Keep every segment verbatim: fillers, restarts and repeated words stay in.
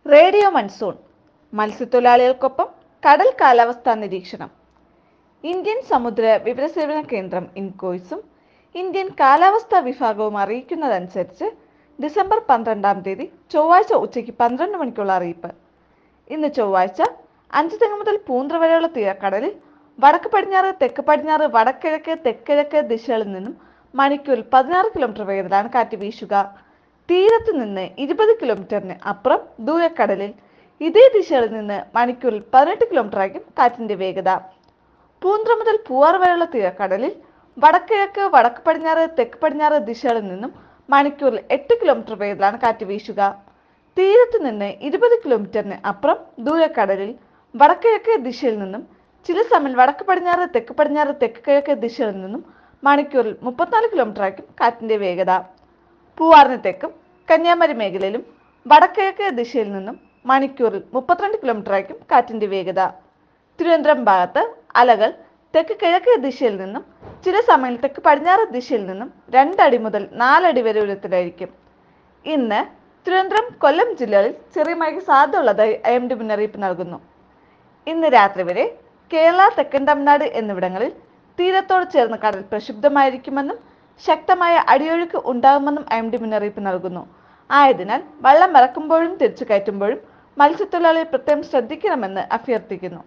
Radio monsoon മത്സ്യത്തൊഴിലാളികൾക്കൊപ്പം കടൽ കാലാവസ്ഥാ നിരീക്ഷണം. ഇന്ത്യൻ സമുദ്ര വിവരസേവന കേന്ദ്രം ഇൻകോയ്സും ഇന്ത്യൻ കാലാവസ്ഥാ വിഭാഗവും അറിയിക്കുന്നതനുസരിച്ച് ഡിസംബർ പന്ത്രണ്ടാം തീയതി ചൊവ്വാഴ്ച ഉച്ചയ്ക്ക് പന്ത്രണ്ട് മണിക്കുള്ള അറിയിപ്പ്. ഇന്ന് ചൊവ്വാഴ്ച അഞ്ചുതെങ്ങ് മുതൽ പൂന്ത്ര വരെയുള്ള തീരക്കടലിൽ വടക്ക് പടിഞ്ഞാറ് തെക്ക് പടിഞ്ഞാറ് വടക്കിഴക്ക് തെക്കിഴക്ക് ദിശകളിൽ നിന്നും മണിക്കൂറിൽ പതിനാറ് കിലോമീറ്റർ വേഗത്തിലാണ് കാറ്റ് വീശുക. തീരത്ത് നിന്ന് ഇരുപത് കിലോമീറ്ററിന് അപ്പുറം ദൂരക്കടലിൽ ഇതേ ദിശകളിൽ നിന്ന് മണിക്കൂറിൽ പതിനെട്ട് കിലോമീറ്റർ ആയിരിക്കും കാറ്റിന്റെ വേഗത. പൂന്ത്ര മുതൽ പൂവാർ വരെയുള്ള തീരക്കടലിൽ വടക്കിഴക്ക് വടക്ക് പടിഞ്ഞാറ് തെക്ക് പടിഞ്ഞാറ് ദിശകളിൽ നിന്നും മണിക്കൂറിൽ എട്ട് കിലോമീറ്റർ വേഗത്തിലാണ് കാറ്റ് വീശുക. തീരത്ത് നിന്ന് ഇരുപത് കിലോമീറ്ററിന് അപ്പുറം ദൂരക്കടലിൽ വടക്കിഴക്ക് ദിശയിൽ നിന്നും ചില സമയം വടക്ക് പടിഞ്ഞാറ് തെക്ക് പടിഞ്ഞാറ് തെക്ക് കിഴക്ക് ദിശകളിൽ നിന്നും മണിക്കൂറിൽ മുപ്പത്തിനാല് കിലോമീറ്റർ ആയിരിക്കും കാറ്റിന്റെ വേഗത. പൂവാറിന് തെക്കും കന്യാകുമാരി മേഖലയിലും വടക്കിഴക്ക് ദിശയിൽ നിന്നും മണിക്കൂറിൽ മുപ്പത്തിരണ്ട് കിലോമീറ്റർ ആയിരിക്കും കാറ്റിന്റെ വേഗത. തിരുവനന്തപുരം ഭാഗത്ത് അലകൾ തെക്ക് കിഴക്ക് ദിശയിൽ നിന്നും ചില സമയം തെക്ക് പടിഞ്ഞാറ് ദിശയിൽ നിന്നും രണ്ടടി മുതൽ നാലടി വരെ ഉയരത്തിലായിരിക്കും. ഇന്ന് തിരുവനന്തപുരം കൊല്ലം ജില്ലകളിൽ ചെറിയ മഴയ്ക്ക് സാധ്യതയുള്ളതായി ഐ എം ഡി മുന്നറിയിപ്പ് നൽകുന്നു. ഇന്ന് രാത്രി വരെ കേരള തെക്കൻ തമിഴ്നാട് എന്നിവിടങ്ങളിൽ തീരത്തോട് ചേർന്ന് കടൽ പ്രക്ഷുബ്ധമായിരിക്കുമെന്നും ശക്തമായ അടിയൊഴുക്ക് ഉണ്ടാകുമെന്നും ഐ എം ഡി മുന്നറിയിപ്പ് നൽകുന്നു. ആയതിനാൽ വള്ളം ഇറക്കുമ്പോഴും തിരിച്ചു കയറ്റുമ്പോഴും മത്സ്യത്തൊഴിലാളികൾ പ്രത്യേകം ശ്രദ്ധിക്കണമെന്ന് അഭ്യർത്ഥിക്കുന്നു.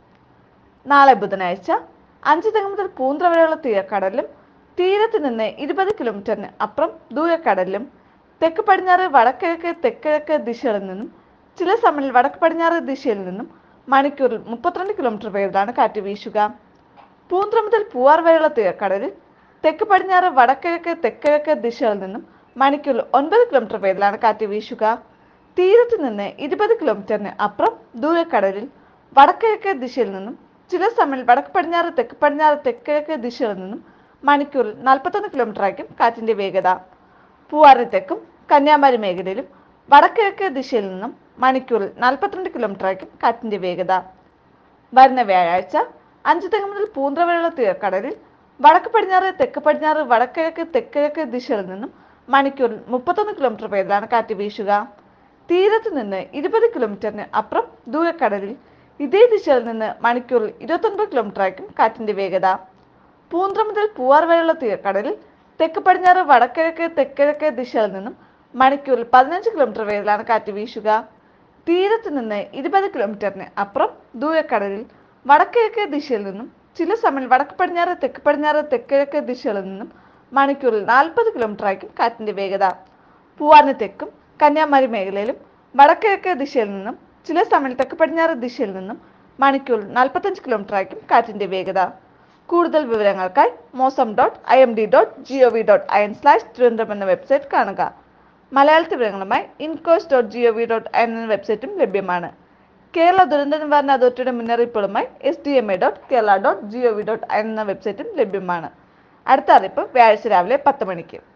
നാളെ ബുധനാഴ്ച അഞ്ച് തെങ്ങ് മുതൽ പൂന്ത്ര വരെയുള്ള തീരക്കടലിലും തീരത്ത് നിന്ന് ഇരുപത് കിലോമീറ്ററിന് അപ്പുറം ദൂരക്കടലിലും തെക്ക് പടിഞ്ഞാറ് വടക്കിഴക്ക് തെക്കിഴക്ക് ദിശകളിൽ നിന്നും ചില സമയം വടക്ക് പടിഞ്ഞാറ് ദിശയിൽ നിന്നും മണിക്കൂറിൽ മുപ്പത്തിരണ്ട് കിലോമീറ്റർ വേഗത്തിലാണ് കാറ്റ് വീശുക. പൂന്ത്ര മുതൽ പൂവാർ വരെയുള്ള തീരക്കടലിൽ തെക്ക് പടിഞ്ഞാറ് വടക്കിഴക്ക് തെക്കിഴക്ക് ദിശകളിൽ നിന്നും മണിക്കൂറിൽ ഒൻപത് കിലോമീറ്റർ വേഗത്തിലാണ് കാറ്റ് വീശുക. തീരത്ത് നിന്ന് ഇരുപത് കിലോമീറ്ററിന് അപ്പുറം ദൂരക്കടലിൽ വടക്കിഴക്ക് ദിശയിൽ നിന്നും ചില സമയം വടക്ക് പടിഞ്ഞാറ് തെക്ക് പടിഞ്ഞാറ് തെക്കിഴക്ക് ദിശകളിൽ നിന്നും മണിക്കൂറിൽ നാൽപ്പത്തൊന്ന് കിലോമീറ്റർ ആയിരിക്കും കാറ്റിന്റെ വേഗത. പൂവാറിന് തെക്കും കന്യാകുമാരി മേഖലയിലും വടക്കിഴക്ക് ദിശയിൽ നിന്നും മണിക്കൂറിൽ നാൽപ്പത്തിരണ്ട് കിലോമീറ്റർ ആയിരിക്കും കാറ്റിന്റെ വേഗത. വരുന്ന വ്യാഴാഴ്ച അഞ്ച് തെങ്ങ് മുതൽ പൂന്ത്ര വരെയുള്ള തീരക്കടലിൽ വടക്ക് പടിഞ്ഞാറ് തെക്ക് പടിഞ്ഞാറ് വടക്കിഴക്ക് തെക്കിഴക്ക് ദിശകളിൽ നിന്നും മണിക്കൂറിൽ മുപ്പത്തൊന്ന് കിലോമീറ്റർ വേഗത്തിലാണ് കാറ്റ് വീശുക. തീരത്ത് നിന്ന് ഇരുപത് കിലോമീറ്ററിന് അപ്പുറം ദൂരക്കടലിൽ ഇതേ ദിശയിൽ നിന്ന് മണിക്കൂറിൽ ഇരുപത്തൊൻപത് കിലോമീറ്റർ ആയിരിക്കും കാറ്റിന്റെ വേഗത. പൂന്ത്ര മുതൽ പൂവാർ വരെയുള്ള തീരക്കടലിൽ തെക്ക് പടിഞ്ഞാറ് വടക്കിഴക്ക് തെക്കിഴക്ക് ദിശയിൽ നിന്നും മണിക്കൂറിൽ പതിനഞ്ച് കിലോമീറ്റർ വേഗത്തിലാണ് കാറ്റ് വീശുക. തീരത്ത് നിന്ന് ഇരുപത് കിലോമീറ്ററിന് അപ്പുറം ദൂരക്കടലിൽ വടക്കിഴക്ക് ദിശയിൽ നിന്നും ചില സമയം വടക്ക് പടിഞ്ഞാറ് തെക്ക് പടിഞ്ഞാറ് തെക്കിഴക്ക് ദിശകളിൽ നിന്നും മണിക്കൂറിൽ നാൽപ്പത് കിലോമീറ്റർ ആയിരിക്കും കാറ്റിന്റെ വേഗത. പൂവാറിന് തെക്കും കന്യാകുമാരി മേഖലയിലും വടക്കിഴക്ക് ദിശയിൽ നിന്നും ചില സമയം തെക്ക് പടിഞ്ഞാറ് ദിശയിൽ നിന്നും മണിക്കൂറിൽ നാൽപ്പത്തഞ്ച് കിലോമീറ്റർ ആയിരിക്കും കാറ്റിന്റെ വേഗത. കൂടുതൽ വിവരങ്ങൾക്കായി mausam dot I M D dot G O V dot I N slash Thiruvananthapuram എന്ന വെബ്സൈറ്റ് കാണുക. മലയാളത്തിൽ വിവരങ്ങളുമായി INCOIS dot G O V dot I N എന്ന വെബ്സൈറ്റും ലഭ്യമാണ്. കേരള ദുരന്ത നിവാരണ അതോറിറ്റിയുടെ മുന്നറിയിപ്പുകളുമായി S D M A dot Kerala dot G O V dot I N എന്ന വെബ്സൈറ്റും ലഭ്യമാണ്. അടുത്ത അറിയിപ്പ് വ്യാഴാഴ്ച രാവിലെ പത്ത് മണിക്ക്.